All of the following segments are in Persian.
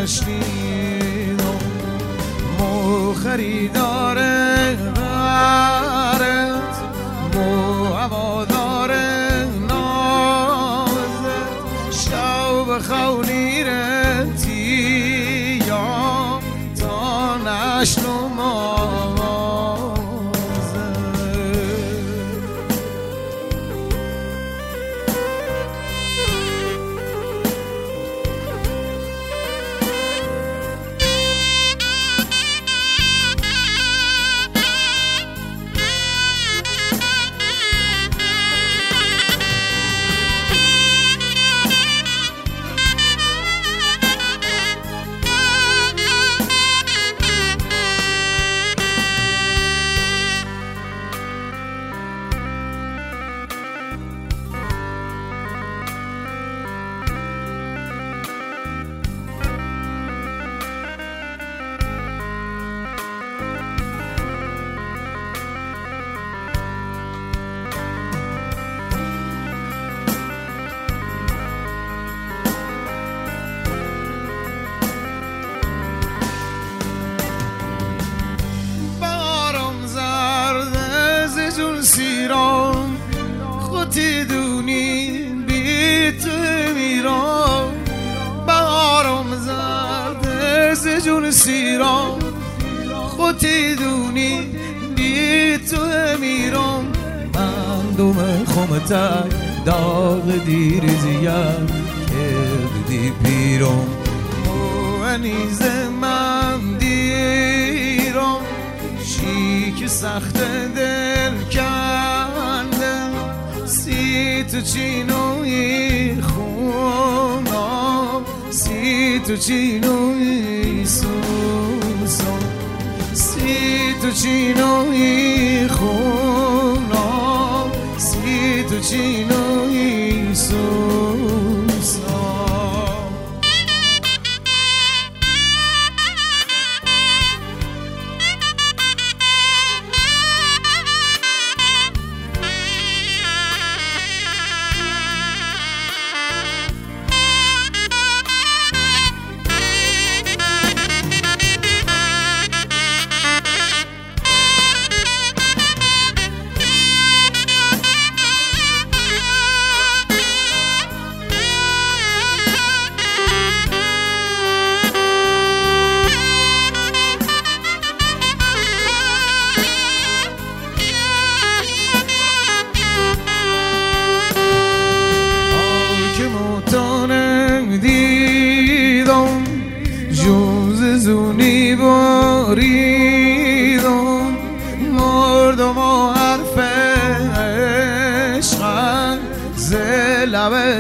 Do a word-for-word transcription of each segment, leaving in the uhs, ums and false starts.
نشنیدم مو خریدار غرت مو هوادار نازت شو خونی رتی یا تا نشنم سیران خودی دونی بی تو میران بهارم زرد از جون سیران خودی دونی بی تو میران من دوم خمتر داغ دیر زیم کردی پیرم موانیز من دیرم شیک سخت دل کندم سی تو چینوی خونم سی تو چینوی سوسم سی تو چینوی خونم سی تو چینوی سوسم دیدم جوز زونی باریدم مردم و حرف عشقم ز لبت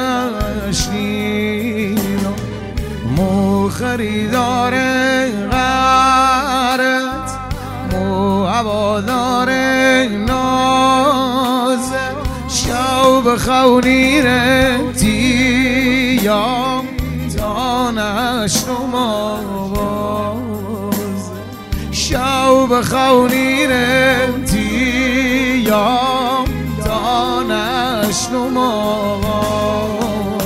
نشنیدم مو خریدار غرت مو هوادار نازت شو بخونی رتی یا تا نشنم آواز شو بخونی رتی یا تا نشنم آواز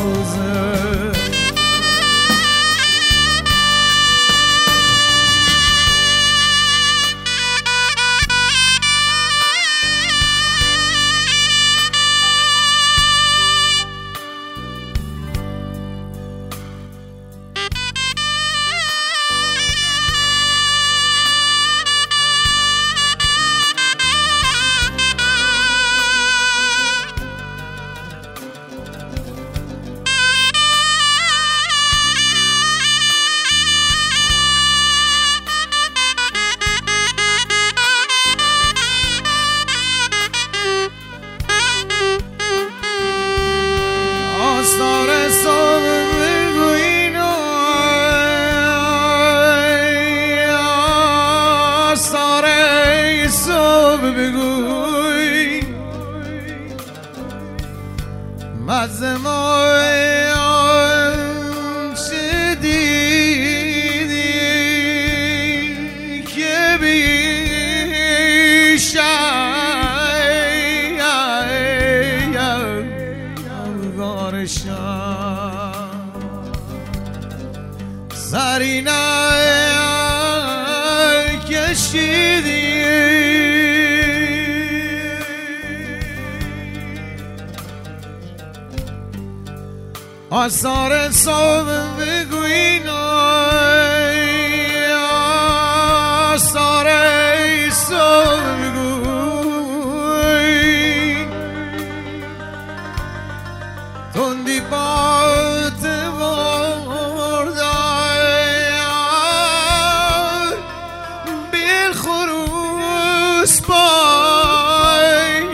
آستار صبح بگوین آستار صبح بگوی مزه ما چه دیدی که بیشتر زرینه کشیدی آثار صبح بگوین آثار صبح بگوین تندی بات بردن بیل خروس پای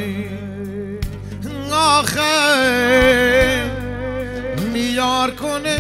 آخه میار کنه